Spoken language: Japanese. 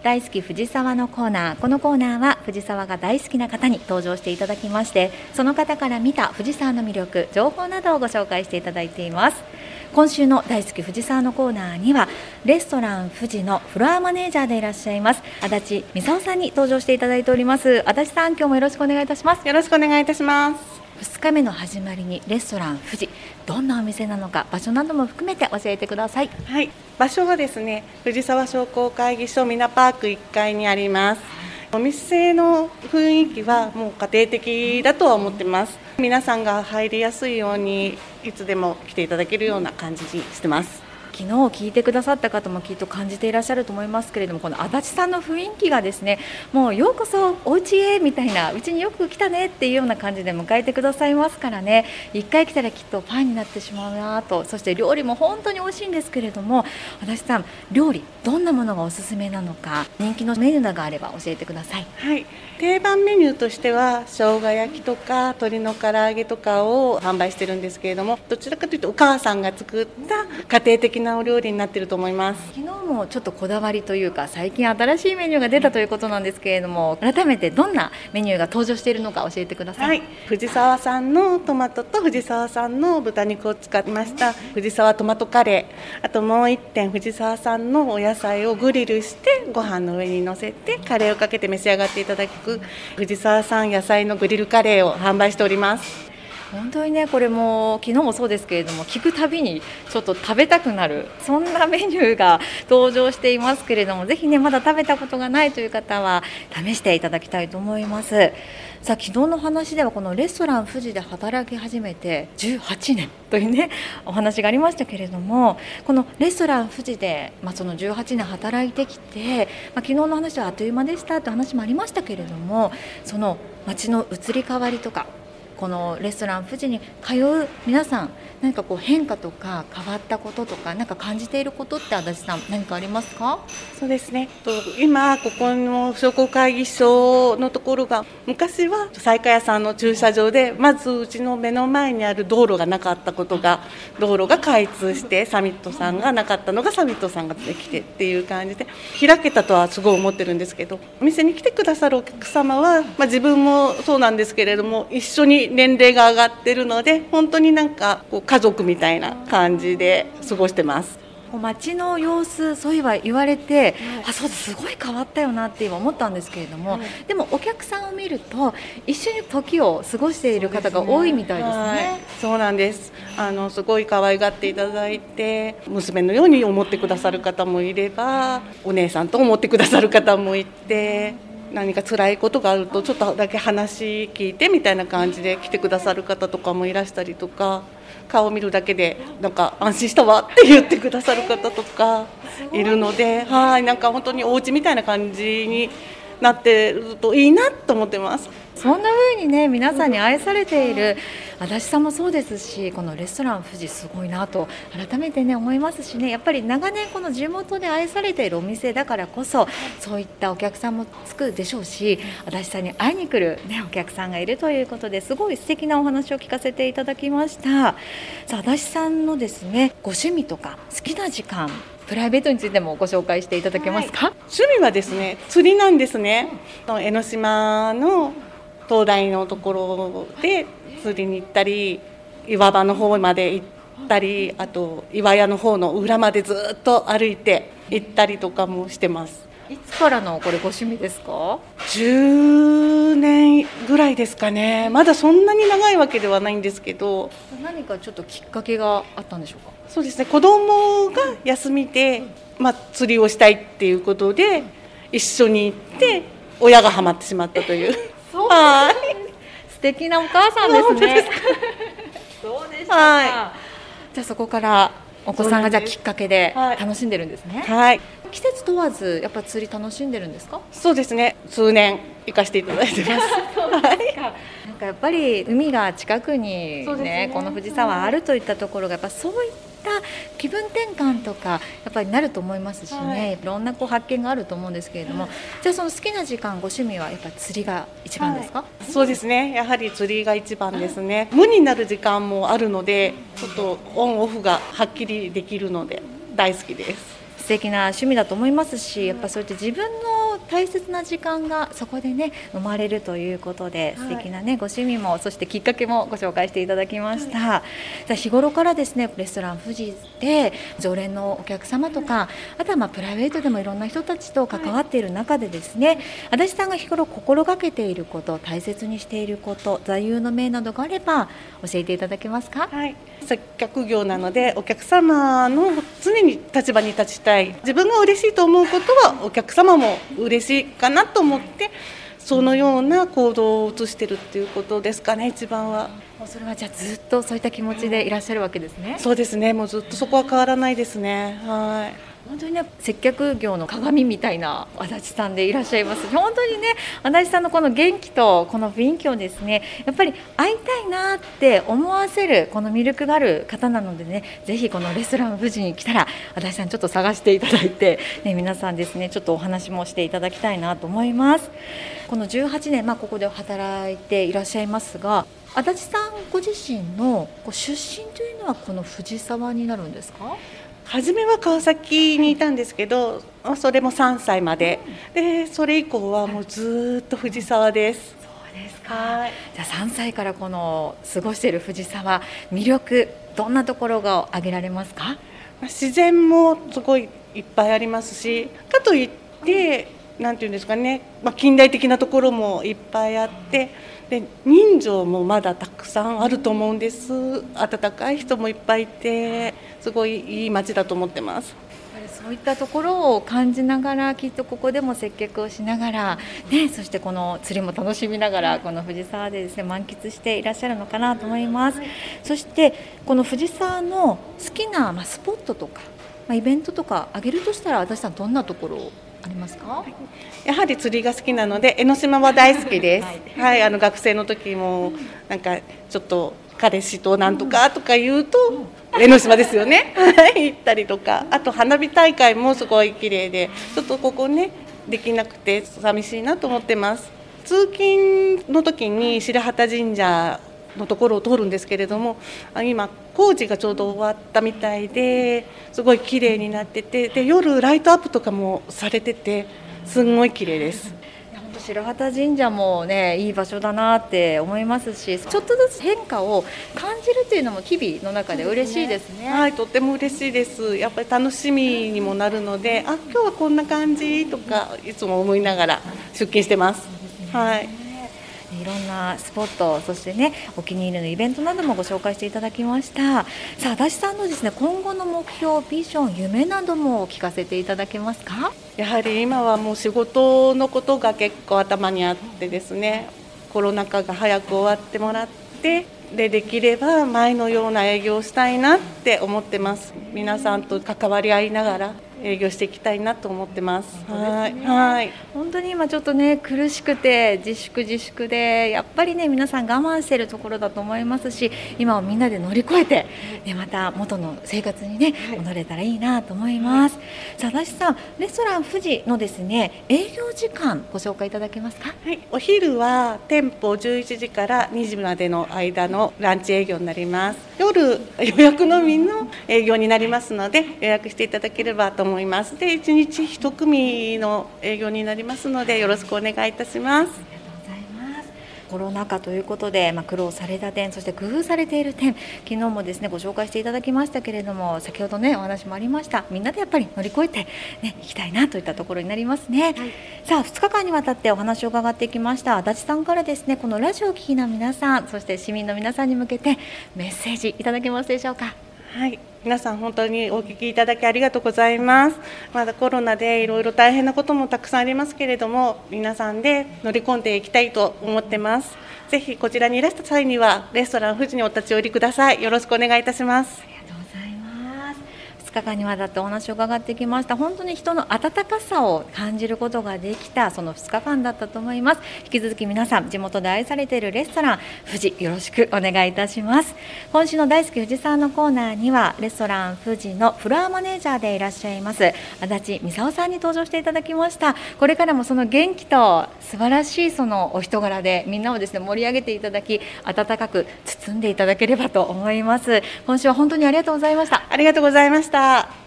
大好き藤沢のコーナー。このコーナーは藤沢が大好きな方に登場していただきまして、その方から見た藤沢の魅力、情報などをご紹介していただいています。今週の大好き藤沢のコーナーにはレストラン富士のフロアマネージャーでいらっしゃいます足立美沙さんに登場していただいております。足立さん、今日もよろしくお願いいたします。 よろしくお願いいたします。 2日目の始まりにレストラン富士、どんなお店なのか、場所なども含めて教えてください。 はい、場所はですね、藤沢商工会議所ミナパーク1階にあります。お店の雰囲気はもう家庭的だとは思ってます。皆さんが入りやすいようにいつでも来ていただけるような感じにしてます。 昨日聞いてくださった方もきっと感じていらっしゃると思いますけれども、この足立さんの雰囲気がですね、もうようこそお家へみたいな、うちによく来たねっていうような感じで迎えてくださいますからね、一回来たらきっとファンになってしまうなと。そして料理も本当に美味しいんですけれども、足立さん、料理どんなものがおすすめなのか、人気のメニューがあれば教えてください。 はい、定番メニューとしては生姜焼きとか鶏の唐揚げとかを販売してるんですけれども、どちらかというとお母さんが作った家庭的なお料理になっていると思います。 昨日もちょっとこだわりというか、最近新しいメニューが出たということなんですけれども、改めてどんなメニューが登場しているのか教えてください。 はい、藤沢産のトマトと藤沢産の豚肉を使いました藤沢トマトカレー、あともう1点藤沢産のお野菜をグリルしてご飯の上に乗せてカレーをかけて召し上がっていただく藤沢産野菜のグリルカレーを販売しております。 本当にね、これも昨日もそうですけれども、聞くたびにちょっと食べたくなる、そんなメニューが登場していますけれども、ぜひね、まだ食べたことがないという方は試していただきたいと思います。さあ、昨日の話ではこのレストラン富士で働き始めて18年というね、お話がありましたけれども、このレストラン富士で、その18年働いてきて、昨日の話はあっという間でしたという話もありましたけれども、その街の移り変わりとか、このレストラン富士に通う皆さん、何かこう変化とか変わったこととか、何か感じていることって足立さん、何かありますか？ そうですね、今ここの商工会議所のところが、昔は西下屋さんの駐車場で、まずうちの目の前にある道路がなかったことが、道路が開通してサミットさんがなかったのがサミットさんができてっていう感じで開けたとはすごい思ってるんですけど、お店に来てくださるお客様は、自分もそうなんですけれども、一緒に年齢が上がってるので、本当になんかこう家族みたいな感じで過ごしてます。 街の様子、そういえば言われて、そうだ、すごい変わったよなって今思ったんですけれども、でもお客さんを見ると一緒に時を過ごしている方が多いみたいですね。 そうなんです。すごい可愛がっていただいて、娘のように思ってくださる方もいれば、お姉さんと思ってくださる方もいて、何か辛いことがあるとちょっとだけ話聞いてみたいな感じで来てくださる方とかもいらしたりとか、顔を見るだけでなんか安心したわって言ってくださる方とかいるので、なんか本当にお家みたいな感じになってるといいなと思ってます。 そんな風にね、皆さんに愛されている足立さんもそうですし、このレストラン富士すごいなと改めてね思いますしね、やっぱり長年この地元で愛されているお店だからこそ、そういったお客さんもつくでしょうし、足立さんに会いに来る、お客さんがいるということで、すごい素敵なお話を聞かせていただきました。さあ、足立さんのですね、ご趣味とか好きな時間、プライベートについてもご紹介していただけますか？ 趣味はですね、釣りなんですね。江ノ島の灯台のところで釣りに行ったり、岩場の方まで行ったり、あと岩屋の方の裏までずっと歩いて行ったりとかもしてます。 いつからのこれご趣味ですか ？10年ぐらいですかね。まだそんなに長いわけではないんですけど。 何かちょっときっかけがあったんでしょうか？ そうですね、子供が休みで、釣りをしたいっていうことで一緒に行って親がハマってしまったという。 そう素敵なお母さんですね。そうでしたか。じゃあそこからお子さんがじゃあきっかけで楽しんでるんですね。 はい、 季節問わずやっぱ釣り楽しんでるんですか？ そうですね、数年行かせていただいてます。 そうですか。なんかやっぱり海が近くにね、この藤沢あるといったところが、やっぱそういった気分転換とかやっぱりなると思いますしね、いろんな発見があると思うんですけれども、じゃあその好きな時間、ご趣味はやっぱ釣りが一番ですか？ そうですね、やはり釣りが一番ですね。無になる時間もあるので、ちょっとオンオフがはっきりできるので大好きです。 素敵な趣味だと思いますし、やっぱそういった自分の大切な時間がそこでね生まれるということで、素敵なねご趣味もそしてきっかけもご紹介していただきました。さあ日頃からですねレストラン富士で常連のお客様とか、あとはプライベートでもいろんな人たちと関わっている中でですね、足立さんが日頃心がけていること、大切にしていること、座右の銘などがあれば教えていただけますか？ はい、接客業なのでお客様の常に立場に立ちたい、自分が嬉しいと思うことはお客様も嬉しいかなと思って、そのような行動を移しているっていうことですかね、一番は。 もうそれはじゃあずっとそういった気持ちでいらっしゃるわけですね。 そうですね、もうずっとそこは変わらないですね。はい、 本当にね、接客業の鏡みたいな足立さんでいらっしゃいます。本当にね、足立さんのこの元気とこの雰囲気をですね、やっぱり会いたいなって思わせるこの魅力がある方なのでね、ぜひこのレストラン富士に来たら足立さんちょっと探していただいて、ね、皆さんですねちょっとお話もしていただきたいなと思います。この18年、ここで働いていらっしゃいますが、足立さんご自身の出身というのはこの藤沢になるんですか？ 初めは川崎にいたんですけど、それも3歳までで、それ以降はもうずっと藤沢です。 そうですか。じゃあ3歳からこの過ごしている藤沢、魅力どんなところが挙げられますか？ 自然もすごいいっぱいありますし、かといってなんていうんですかね、近代的なところもいっぱいあって、で人情もまだたくさんあると思うんです。温かい人もいっぱいいて、すごいいい街だと思ってます。 そういったところを感じながら、きっとここでも接客をしながら、ね、そしてこの釣りも楽しみながらこの藤沢でですね満喫していらっしゃるのかなと思います。そしてこの藤沢の好きなスポットとか、イベントとか挙げるとしたら、足立さんどんなところありますか？ やはり釣りが好きなので江ノ島は大好きです。はい、学生の時もなんかちょっと彼氏となんとかとか言うと、江ノ島ですよね行ったりとか、あと花火大会もすごい綺麗で、ちょっとここねできなくて寂しいなと思ってます。通勤の時に白旗神社のところを通るんですけれども、今工事がちょうど終わったみたいですごい綺麗になってて、で夜ライトアップとかもされててすんごい綺麗です。 本当白旗神社もねいい場所だなって思いますし、ちょっとずつ変化を感じるっていうのも日々の中で嬉しいですね。 はい、とっても嬉しいです。やっぱり楽しみにもなるので、今日はこんな感じとかいつも思いながら出勤してます。はい、 いろんなスポット、そしてねお気に入りのイベントなどもご紹介していただきました。さあ、足立さんのですね今後の目標、ビジョン、夢なども聞かせていただけますか？ やはり今はもう仕事のことが結構頭にあってですね、コロナ禍が早く終わってもらって、できれば前のような営業をしたいなって思ってます。皆さんと関わり合いながら営業していきたいなと思ってます。はい、 本当に今ちょっとね苦しくて自粛でやっぱりね皆さん我慢しているところだと思いますし、今をみんなで乗り越えて、また元の生活にね戻れたらいいなと思います。さあ、足立さん、レストラン富士のですね営業時間ご紹介いただけますか？ はい、お昼は店舗11時から2時までの間のランチ営業になります。夜予約のみの営業になりますので、予約していただければと思います。で、1日1組の営業になりますので、よろしくお願いいたします。 コロナ禍ということで、苦労された点、そして工夫されている点、昨日もですねご紹介していただきましたけれども、先ほどねお話もありました、みんなでやっぱり乗り越えて、いきたいなといったところになりますね。さあ、2日間にわたってお話を伺ってきました足立さんからですね、このラジオを聴きの皆さん、そして市民の皆さんに向けてメッセージいただけますでしょうか？ はい、皆さん本当にお聞きいただきありがとうございます。まだコロナでいろいろ大変なこともたくさんありますけれども、皆さんで乗り込んでいきたいと思ってます。ぜひこちらにいらした際にはレストラン富士にお立ち寄りください。よろしくお願いいたします。 ありがとうございます。2日間にわたってお話を伺ってきました。本当に人の温かさを感じることができたその2日間だったと思います。引き続き皆さん、地元で愛されているレストラン富士、よろしくお願いいたします。今週の大好き富士さんのコーナーには、レストラン富士のフロアマネージャーでいらっしゃいます足立美沙夫さんに登場していただきました。これからもその元気と素晴らしいそのお人柄でみんなをですね盛り上げていただき、温かく包んでいただければと思います。今週は本当にありがとうございました。 ありがとうございました。